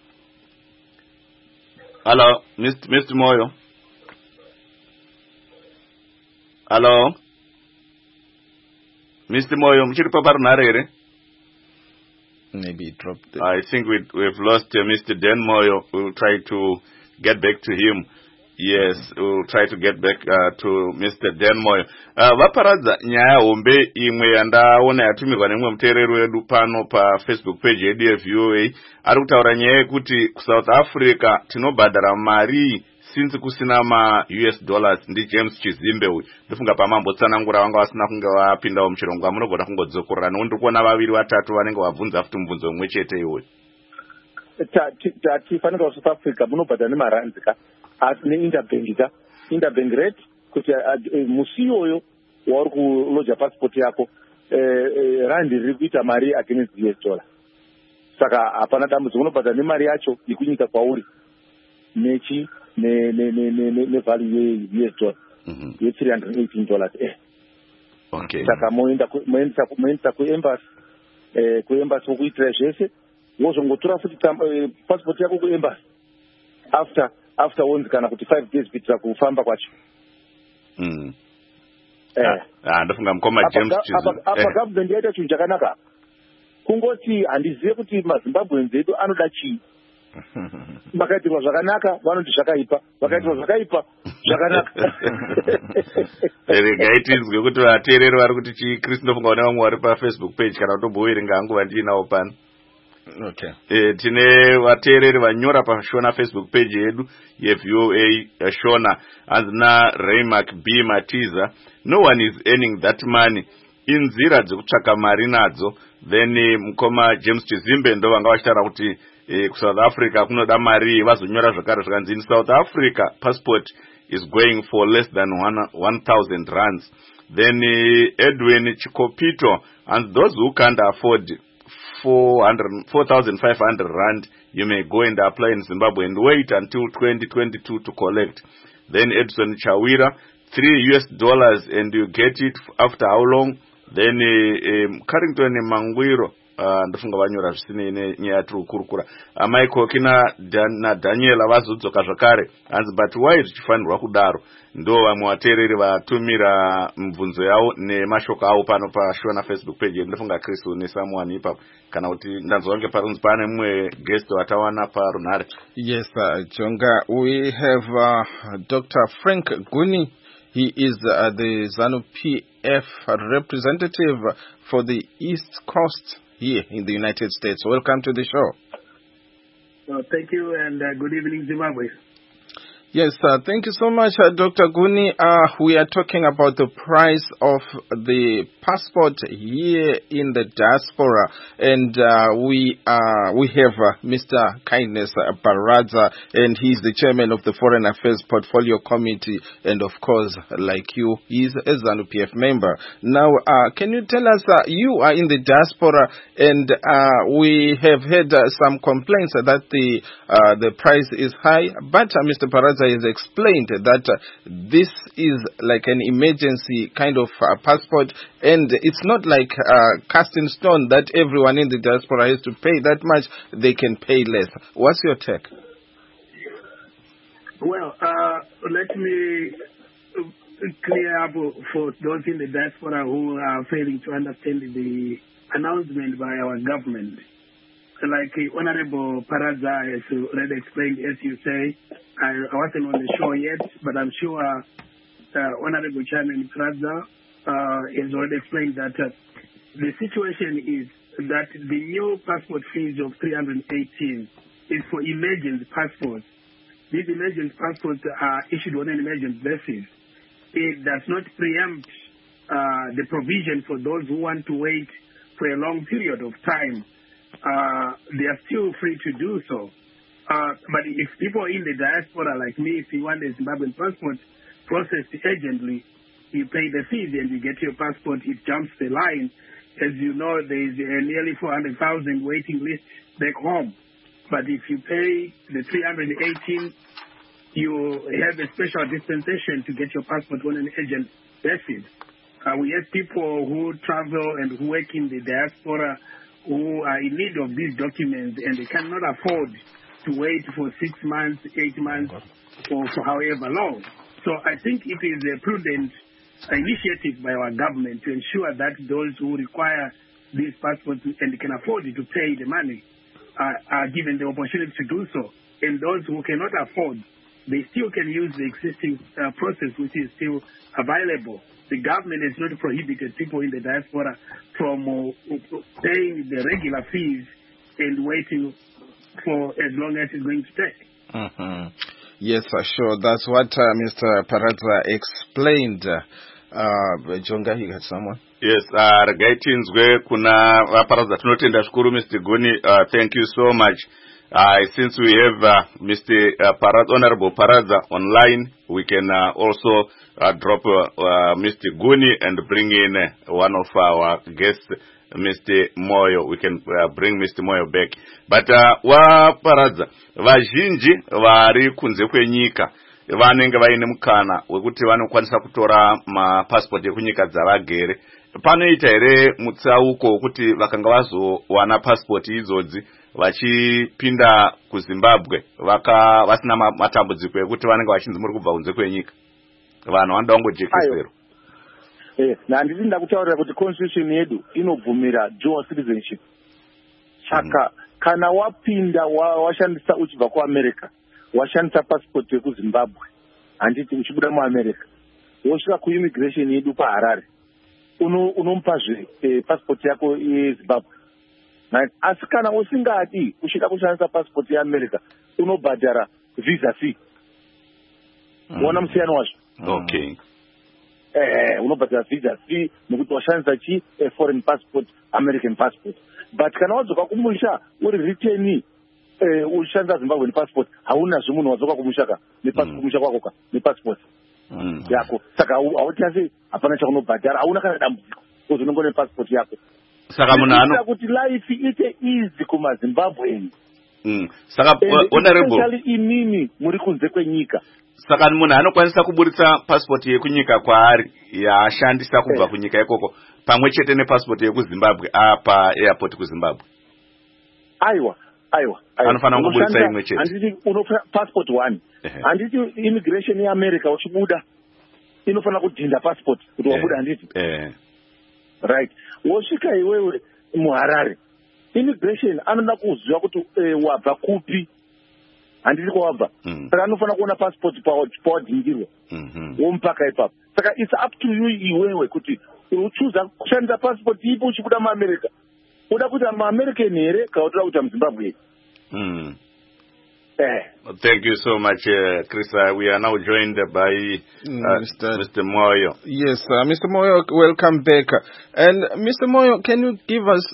Hello, Mr. Moyo. Hello, Mr. Moyo. Mchiri papar narere. Maybe it dropped. I think we've lost Mr. Den Moyo. We'll try to get back to him. Yes, we'll try to get back to Mr. Den Moyo. Vaparadza nyaya hombe imwe yandaona yatumirwa nemwe muteereri wedu pano pa Facebook page yedu yeVOA ari kutaura nyaya yekuti kuSouth Africa tinobhadhara mari since kusina ma-US dollars ndi James Chizimbe uyu. Ndofunga pamambotsanangura vanga vasina kunge vapindawo muchirongwa munogona kungodzokorera nokuti kuona vaviri vatatu vanenge vabvunza futi mubvunzo umwe chete iwoyo. Tifanira kuSouth Africa munobhadhara nemarandi ka asi neinterbank ka interbank rate kuti musi iyoyo wauri kuloja passport yako randi riri kuita mari against US dollar. Saka hapana dambudziko unobhadhara nemari yacho yekunyika kwauri nechi value US dollar $318. Okay. Saka moenda kuembassy wokuitira zvese wozongotora futi passport yako kuembassy after wonzikana kuti 5 days kuitira kufamba kwacho. Ndofunga mukoma James Chizimbe. Apa government yaita chinhu chakanaka kungoti handizive kuti maZimbabweans edu anoda chii. Vakaitirwa zvakanaka vanoti zvakaipa, vakaitirwa zvakaipa zvakanaka. Regaitizwe kuti vateereri vari kuti chiKristu ndofunga une vamwe vari paFacebook page kana kutombowerenga hangu vandinawo pano. Okay. Tine vateereri vanyora pashona Facebook page yedu yeVOA Shona anzina Raymark B Matiza. No one is earning that money. Inzira dzekutsvaka mari nadzo. Then mukoma James Chizimbe ndo vanga vachitaura kuti kuSouth Africa kunoda mari vazonyora zvakare zvakanzi in South Africa passport is going for less than 1,000 rands. Then Edwin Chikopito, and those who can't afford 4,500 rand, you may go and apply in Zimbabwe and wait until 2022 to collect. Then Edson Chawira, $3 and you get it after how long? Then Carrington Mangwiro, ndafunga vanyora zvisine nyaya tiri kukurukura. Michael Kina na Daniel avazodzoka zvakare. But why zvichifanirwa kudaro? Ndo vamwe vateereri vatumira mibvunzo yavo nemashoko avo pano paShona Facebook page. Ndafunga Chris neSamuel ipapo. Kana kuti ndanzwa kunge parunzi pane mumwe guest watawana parunhare. Yes, Jonga, we have Dr. Frank Guni. He is the ZANU-PF representative for the East Coast here in the United States. Welcome to the show. Thank you, and good evening, Zimbabwe. Yes, thank you so much, Dr. Guni. We are talking about the price of the passport here in the diaspora, and we have Mr. Kindness Baraza, and he's the chairman of the Foreign Affairs Portfolio Committee, and of course, like you, he's a ZANU-PF member. Now, can you tell us, you are in the diaspora, and we have had some complaints that the price is high, but Mr. Baraza has explained that this is like an emergency kind of passport, and it's not like cast in stone that everyone in the diaspora has to pay that much. They can pay less. What's your take? Well, let me clear up for those in the diaspora who are failing to understand the announcement by our government. Like Honorable Paraza has already explained, as you say, I wasn't on the show yet, but I'm sure Honorable Chairman Paraza has already explained that the situation is that the new passport fees of 318 is for emergency passports. These emergency passports are issued on an emergency basis. It does not preempt the provision for those who want to wait for a long period of time. They are still free to do so. But if people in the diaspora like me, if you want a Zimbabwean passport processed urgently, you pay the fees and you get your passport, it jumps the line. As you know, there is nearly 400,000 waiting list back home. But if you pay the 318, you have a special dispensation to get your passport on an urgent basis. We have people who travel and who work in the diaspora who are in need of these documents, and they cannot afford to wait for 6 months, 8 months, or for however long. So I think it is a prudent initiative by our government to ensure that those who require these passports and can afford to pay the money are given the opportunity to do so. And those who cannot afford, they still can use the existing process which is still available. The government has not prohibited people in the diaspora from paying the regular fees and waiting for as long as it's going to take. Mm-hmm. Yes, sure. That's what Mr. Paraza explained. Jonga, you got someone? Yes, regaitinzwe kuna Paraza tunotenda shukuru Mr. Guni. Thank you so much. Since we have Mr. Honorable Paraza online, we can also drop Mr. Guni and bring in one of our guests, Mr. Moyo. We can bring Mr. Moyo back. But wa Paraza, vazhinji vari kunze kwenyika vanenge vaine mukana wekuti vanokwanisa kutora mapassport ekunyika dzavagere. Panoita here mutsauko wekuti vakanga vazowana passport idzodzi vachipinda kuZimbabwe vasina matambudziko ekuti vanenge vachinzi muri kubva kunze kwenyika, vanhu vanoda kungojekesero. Handiti ndakutaurira kuti constitution yedu inobvumira dual citizenship. Saka kana wapinda washandisa uchibva kuAmerica, washandisa passport yekuZimbabwe, handiti uchibuda muAmerica, wosvika kuimmigration yedu paHarare, unomupazve passport yako yeZimbabwe. Asi kana usingadi uchida kushandisa passport yeAmerica, unobhadhara visa fee. Uona musiyano wazvo? Okay. Unobhadhara visa fee nekuti washandisa foreign passport, American passport. But kana wadzoka kumusha uri return ushandisa Zimbabwean passport, hauna zvemunhu wadzoka kumusha ka kumusha kwako ka nepassport. yako. Saka hauchase hapana chaunobhadhara, hauna kana dambudziko uzonongone passport yako. Saka munhu kuti life ite easy kumaZimbabwe. Saka honorable, especially imimi muri kunze kwenyika. Saka munhu anokwanisa kuburitsa passport yekunyika kwaari yaashandisa kubva kunyika ikoko pamwe chete nepassport yekuZimbabwe apa airport kuZimbabwe. Aiwa. Anofanira kuburitsa imwe chete. Handiti unofana passport 1. Handiti immigration yeAmerica uchibuda inofanira kudhinda passport kuti wabuda handiti. Right. Wosvika iwewe muHarare, immigration anoda kuziva kuti wabva kupi. Handiti kwabva. Saka anofanira kuona passport pawadhingirwa. Wompaka ipapo. Saka it's up to you iwewe kuti uchuza kushandisa passport ipo uchibuda muAmerica. Uda kuti muAmerican here kana uda kuti muZimbabwe. Thank you so much, Chris. We are now joined by Mr. Moyo. Yes, Mr. Moyo, welcome back. And Mr. Moyo, can you give us,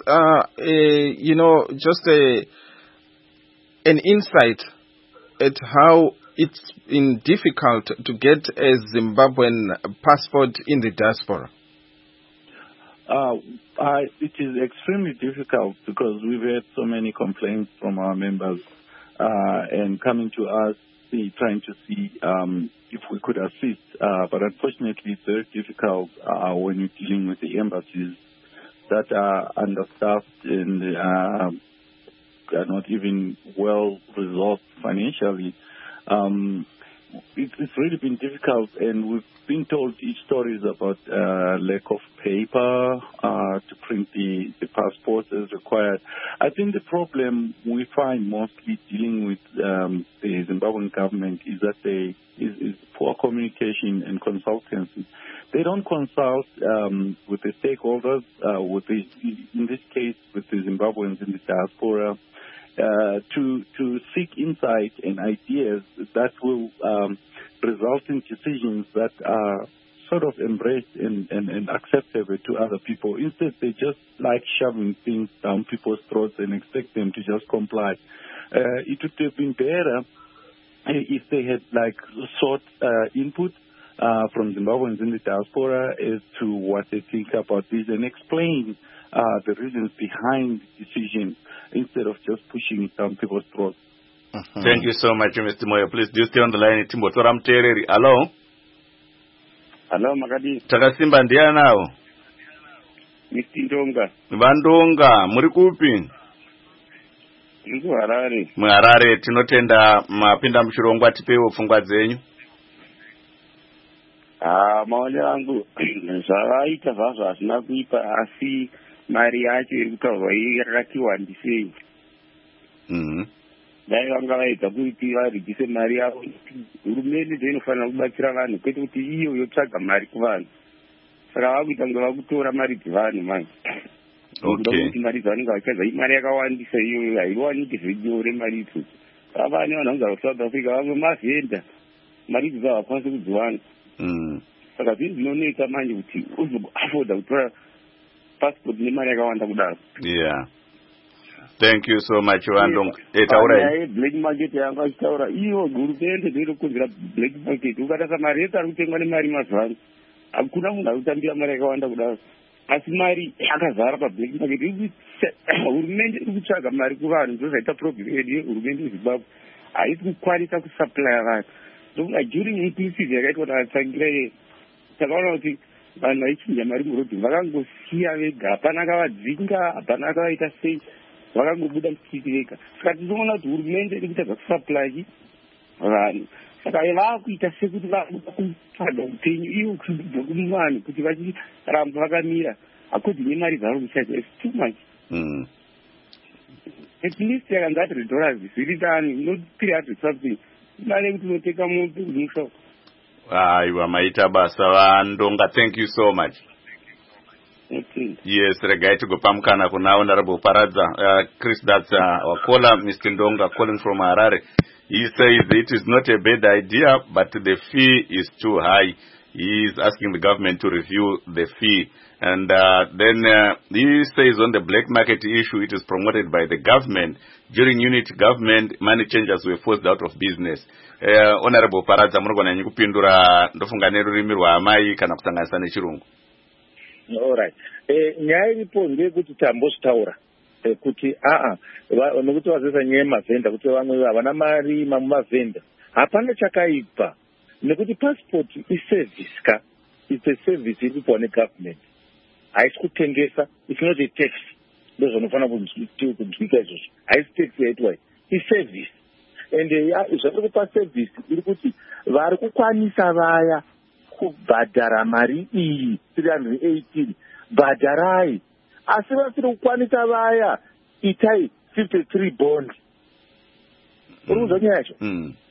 just an insight at how it's been difficult to get a Zimbabwean passport in the diaspora? It is extremely difficult because we've had so many complaints from our members and coming to us, trying to see if we could assist. But unfortunately, it's very difficult when you're dealing with the embassies that are understaffed and are not even well-resourced financially. It's really been difficult, and we've been told each stories about lack of paper to print the passports as required. I think the problem we find mostly dealing with the Zimbabwean government is that is poor communication and consultancy. They don't consult with the stakeholders, in this case with the Zimbabweans in the diaspora, to seek insight and ideas that will result in decisions that are sort of embraced and acceptable to other people. Instead, they just like shoving things down people's throats and expect them to just comply. It would have been better if they had sought input from Zimbabweans in the diaspora as to what they think about this and explain the reasons behind the decision instead of just pushing it down people's throats. Thank you so much, Mr. Moyo. Please do stay on the line. Timbotora Mtereri. Hello? Hello, Makadi. Takasimba ndiya nawo. Mr. Ndonga. Vandonga, muri kupi? Harare. Harare, tinotenda mapinda muchirongwa tipewo pfungwa dzenyu. Maonero angu zvavaita zvazvo hazvina kuipa, asi mari yacho iri kutaurwa yakati wandisei. Dai vanga vaedza kuti varegise mari yavo, hurumende dzinofanira kubatsira vanhu kwete kuti iyo yotsvaga mari kuvanhu. Saka vakuita kunge vakutora mari dzevanhu manje. Kuti mari dzavanenge vachaza imari yakawandisa iyoyo haiwaniki zvenyore mari idzodzo. Vane vanhu vanogara kuSouth Africa vamwe mavhenda mari idzodzo havakwanisi kudziwana. Saka zvinhu zvinoneka manje kuti uzoafoda kutora passport nemari yakawanda kudaro. Yeah. Thank you so much, Vandong. Black market yanga achitaura iyo hurumende ndiri kukonzera black market. Ukatasa mari yese ari kutengwa nemari mazuvano, hakuna munhu ari kutambira mari yakawanda kudaro. Asi mari yakazara pablack market. Hurumende iri kutsvaga mari kuvanhu, ndizvo zvaita problem yedu yehurumende yeZimbabwe. Haisi kukwanisa kusuplya vanhu. Ndokunga during inclusive yakaitwa naTsvangirai, takaona kuti vanhu vaichinja mari murodhi vakangosiya vega, hapana akavadzinga, hapana akavaita sei, vakangobuda mustriti vega. Saka tinoona kuti hurumende iri kutadza kusuplyi vanhu. Saka vakuita sekuti vakuda kutsvaga upenyu ivo kubva kuvanhu kuti vachiramba vakamira hakodhi nemari dzaro kuchaja. It's too much. At least yakanzi $100 zviri dani, not $300 something. Mari yekuti unoteka muntu umusha. Aiwa, maita basa Vandonga. Thank you so much. Okay. Yes, regai tigopamukana kuna Honorable Paradza. Chris, that's our caller, Mr. Ndonga, calling from Harare. He says it is not a bad idea, but the fee is too high. He is asking the government to review the fee. And then he says on the black market issue, it is promoted by the government. During unity government, money changers were forced out of business. Honorable Paradza, murugona nyikupindura ndofunga nerurimi rwaamai kana kusanganisa nechirungu. Alright. Nyaya iripo ndeyekuti tambozvitaura kuti nokuti vazesa nyaya yemavhenda kuti vamwe havana mari mamwe mavhenda hapana chakaipa nekuti passport iservice ka it's a service iripo negovernment haisi kutengesa it's not a tax ndozvanofanira kunzwika izvozvo haisi tax yaitwa iservice and zvati kupa service iri kuti vari kukwanisa vaya kubhadhara mari iyi 318 bhadharai asi vasiri kukwanisa vaya itai 53 bond uri kuzwa nyaya yacho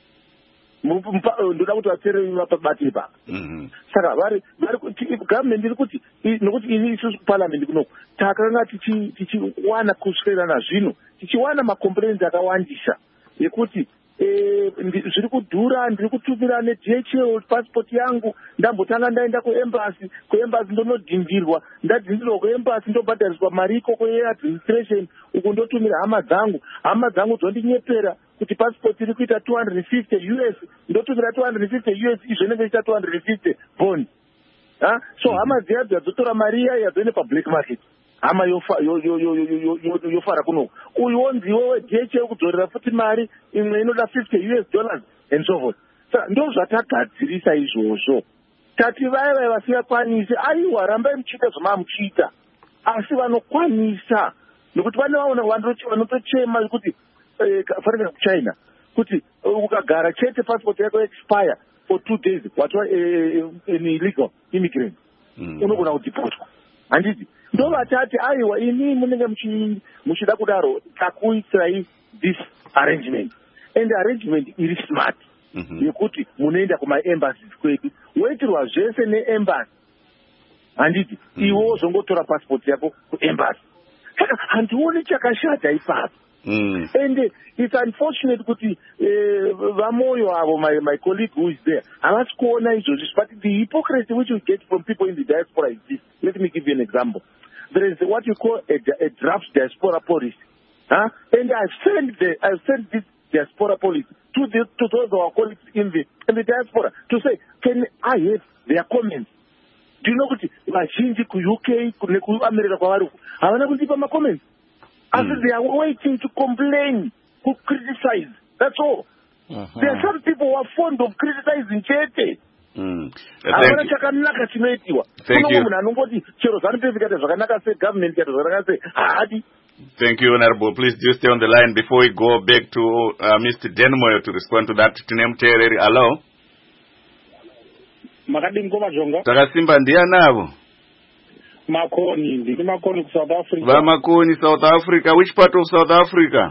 ndoda kuti vateereri pabati ipapo saka vari government iri kuti nokuti ini isusu kuparliament kunoku takanga tichiwana kuswera nazvino tichiwana macomplaints akawandisa yekuti zviri kudhura ndiri kutumira nedhl passport yangu ndambotanga ndaenda kuembassy ndonodhindirwa ndadhindirwa kuembassy ndobhadhariswa mari ikoko yeadministration uku ndotumira hama dzangu dzondinyepera kuti passport iri kuita 250 US ndotumira 250 US izvonenge ichita 250 bond so hama dziya dzotora mari iya yadzoende pablack market hama yofara kuno uyu wonziwo wedhl kudzorera futi mari imwe inoda $50 US and so forth saka ndo zvatagadzirisa izvozvo tati vaya vasingakwanisi aiwa rambai muchiita zvamamuchiita asi vanokwanisa nokuti vane vanotochema kuti fanira kuchina kuti ukagara chete passport yako expire for 2 days watwa an illegal immigrant unogona kudeportwa handiti ndo vatati aiwa ini munenge muchida kudaro takuitirai this arrangement and arrangement iri smart yekuti munoenda kumaembassies kwedu woitirwa zvese neembassy handiti iwo zvongotora passport yako kuembassy saka handioni chakashata ipapo and it's unfortunate kuti vamoyo avo my colleague who is there havasi kuona izvozvi but the hypocrisy which we get from people in the diaspora is this. Let me give you an example. There is what you call a draft diaspora policy and I've sent this diaspora policy to those of our colleagues in the diaspora to say, can I have their comments? Do you know kuti vazhinji ku-UK neku-America kwavari havana kundipa ma-comments as they are waiting to complain, to criticize. That's all. There are some people who are fond of criticizing chete. Thank you, Honorable. Please do stay on the line before we go back to Mr. Denmoyo to respond to that. Hello. Takasimba ndianavo. Makoni, South Africa. Makoni, South Africa. Which part of South Africa?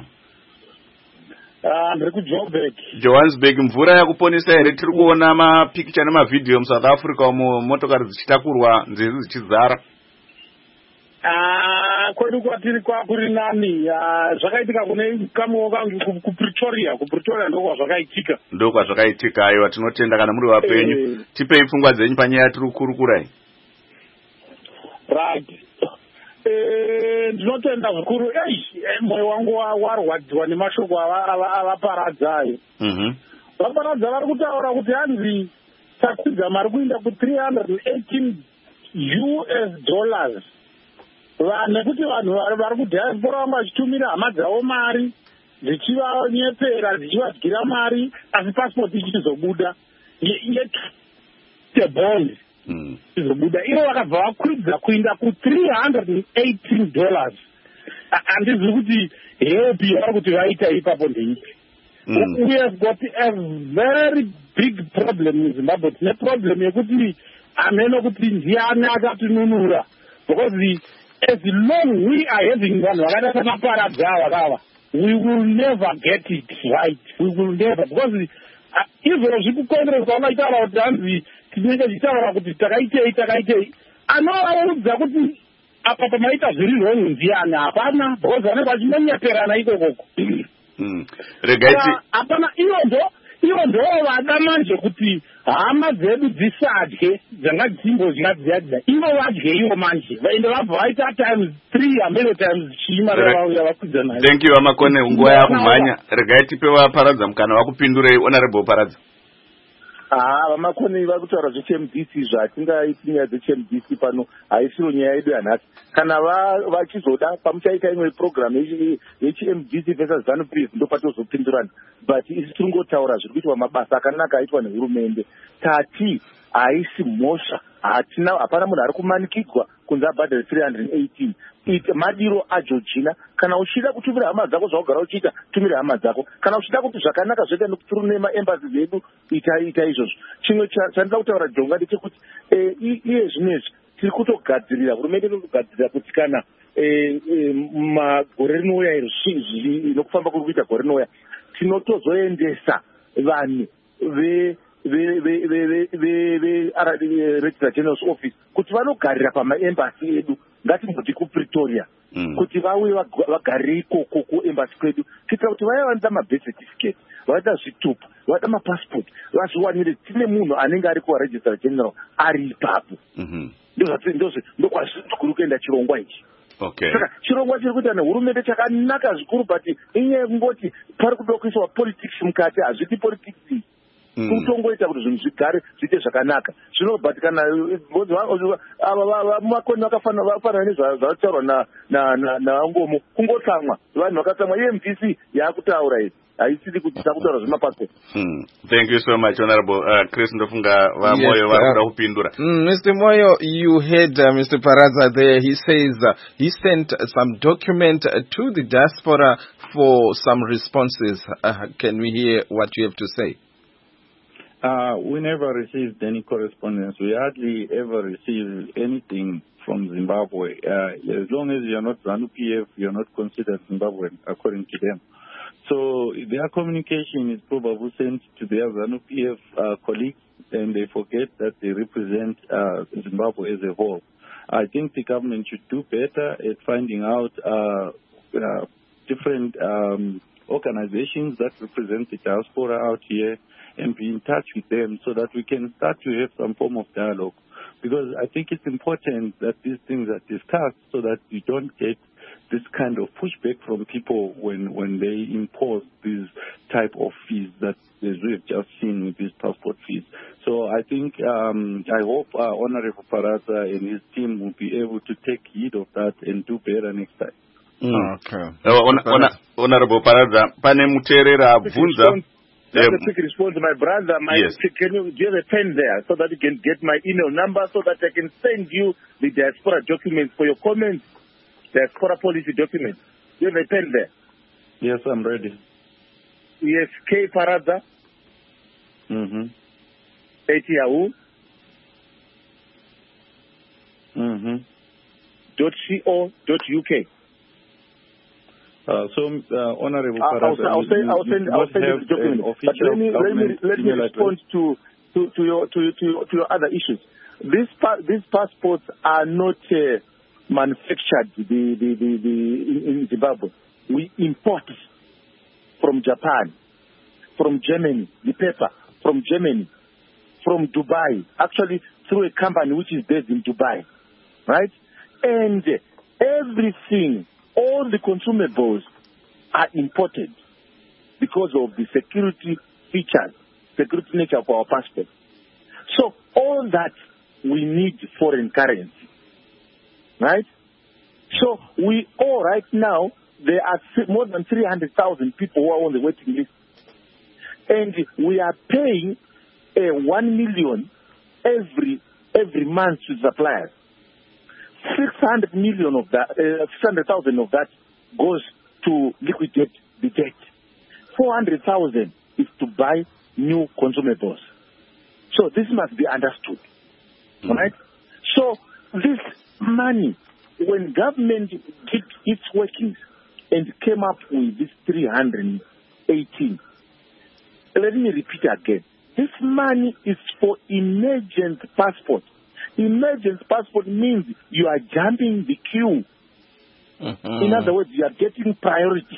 Johannesburg. Mvura yakuponesa here tiri kuona mapicture nemavideo muSouth Africa motokari dzichitakurwa nzizi dzichizara. Kwedu kwatiri kuri nani zvakaitika kune kamuwo kangu kuPretoria ndokwa zvakaitika. Ndokwa zvakaitika aiwa tinotenda kana muri vapenyu. Tipei pfungwa dzenyu panyaya yatiri kukurukurai. Right. Ndinotenda zvikuru moyo wangu warwadziwa nemashoko avaparadza ayo. Vaparadza vari kutaura kuti hanzi takwidza mari kuinda ku$318 nekuti vanhu vari kudiaspora vanga vachitumira hama dzavo mari dzichivanyepera dzichivadyira mari asi passport ichizobuda yebond izobuda ivo vakabva vakwidza kuinda ku$318. Handizivi kuti help yavari kuti vaita ipapo ndeipi. We have got a very big problem in Zimbabwe. Tine problem yekuti ameno kuti ndiani akatinunura because as long we are having vanhu vakaita samaparadza avakava we will never get it right. We will never because izvozvi kukongress vanoitaura kuti hanzi tinenge tichitaura kuti takaitei anovaudza kuti apa pamaita zviri wrong ndiani hapana because vanenge vachinonyeperana ikokoko. Regaiti hapana ivo ivo ndo vada manje kuti hama dzedu dzisadye dzangadzimbo zvingadziadza ivo vadye ivo manje vaende vabva vaita times 3 hameno times chima yavakwidza nayo. Thank you Amakone, nguva yakumhanya. Regai tipe Paradza mukana wakupindurei. Honorable Paradza. Vamakone vari kutaura zveCHMDC zvatingaiti nyaya dzeCHMDC pano haisiro nyaya yedu yanhasi. Kana vachizoda pamuchaita imwe program yeCHMDC versus ZANU-PF ndopatozopindurana, but isi tiri ngotaura zviri kuitwa mabasa akanaka aitwa nehurumende. Tati haisi mhosva, hapana munhu ari kumanikidzwa kunze abhadhare 318. Madiro aJorgina, kana uchida kutumira hama dzako zvaugara uchiita, tumira hama dzako. Kana uchida kuti zvakanaka zvoita nekutiri nemaembassy zedu, ita izvozvo. Chimwe chandida kutaura Jonga ndechekuti iye zvinezvi tiri kutogadzirira, hurumende iri kutogadzirira kuti kana magore rinouya inokufamba kuri kuita gore rinouya, tinotozoendesa vanhu Registrar General's Office kuti vanogarira pamaembassy edu, ngatimboti kuPretoria, kuti vauye vagarire ikoko kuembassy kwedu, kuitira kuti vaya vanoda mabirth certificate, vanoda zvitupa, vanoda mapassport, vazviwanire. Tine munhu anenge ari kuvaregistrar general ari ipapo. Ndokwazviri kuri kuenda chirongwa ichi. Saka chirongwa chiri kuita nehurumende chakanaka zvikuru, but inyaya yekungoti pari kuda kuiswa politics mukati, hazviti politics kutongoita kuti zvinhu zvigare zviite zvakanaka. Zvino but kana Makone vakafanana nezvataurwa naNgomo, kungotsamwa vanhu vakatsamwa. EMDC yaakutaura iyi haisiri kuti takutaura zvemapassport. Thank you so much, Honorable Chris Ndofunga Vamoyo varikuda kupindura. Mr. Moyo, you heard Mr. Paradza there. He says he sent some document to the diaspora for some responses. Can we hear what you have to say? We never received any correspondence. We hardly ever receive anything from Zimbabwe. As long as you're not ZANU-PF, you're not considered Zimbabwean, according to them. So their communication is probably sent to their ZANU-PF colleagues, and they forget that they represent Zimbabwe as a whole. I think the government should do better at finding out different organizations that represent the diaspora out here and be in touch with them so that we can start to have some form of dialogue. Because I think it's important that these things are discussed so that we don't get this kind of pushback from people when they impose these type of fees that as we have just seen with these passport fees. So I think, I hope Honorable Paradza and his team will be able to take heed of that and do better next time. Okay. Honorable Paradza, pane muterera abvunza. That's a quick response, my brother. Yes. Can you give a pen there so that you can get my email number so that I can send you the diaspora documents for your comments, diaspora policy documents. You have a pen there? Yes, I'm ready. Yes, K Paradza. At Yahoo. .co.uk. Honorable Paradza, I'll send you the document. But let me respond to your other issues. These passports are not manufactured in Zimbabwe. We import from Japan, from Germany, the paper from Germany, from Dubai, actually through a company which is based in Dubai, right? And everything, all the consumables are imported because of the security features, security nature of our passport. So all that we need foreign currency, right? So we all right now, there are more than 300,000 people who are on the waiting list. And we are paying 1 million every month to suppliers. 600 million of that, 600,000 of that goes to liquidate the debt. 400,000 is to buy new consumables. So this must be understood, right? So this money, when government did its workings and came up with this 318, let me repeat again. This money is for emergent passport. Emergent passport means you are jumping the queue. In other words, you are getting priority.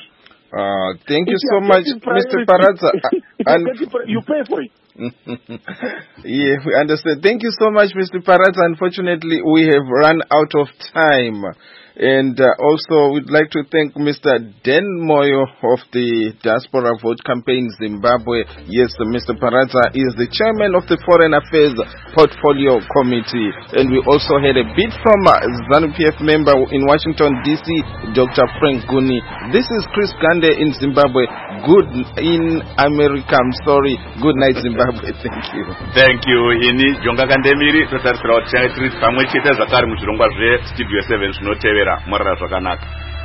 Thank you so much, Mr. Paradza. You pay for it. Yeah, we understand. Thank you so much, Mr. Paradza. Unfortunately, we have run out of time. And also, we'd like to thank Mr. Den Moyo of the Diaspora Vote Campaign Zimbabwe. Yes, Mr. Paradza is the chairman of the Foreign Affairs Portfolio Committee. And we also had a bid from ZANU-PF member in Washington, D.C., Dr. Frank Guni. This is Chris Gande in Zimbabwe. Good in America, I'm sorry. Good night, Zimbabwe. Thank you. Thank you. Ini Jonga Kandemiri, totarisira kuti pamwe chete zvakare muzvirongwa zvestudio 7 zvinotevera. Mwarara zvakanaka.